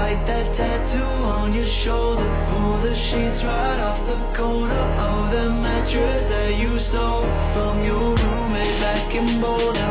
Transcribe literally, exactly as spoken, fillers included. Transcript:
like that tattoo on your shoulder. Pull the sheets right off the corner of the mattress that you stole from your roommate back in Boulder.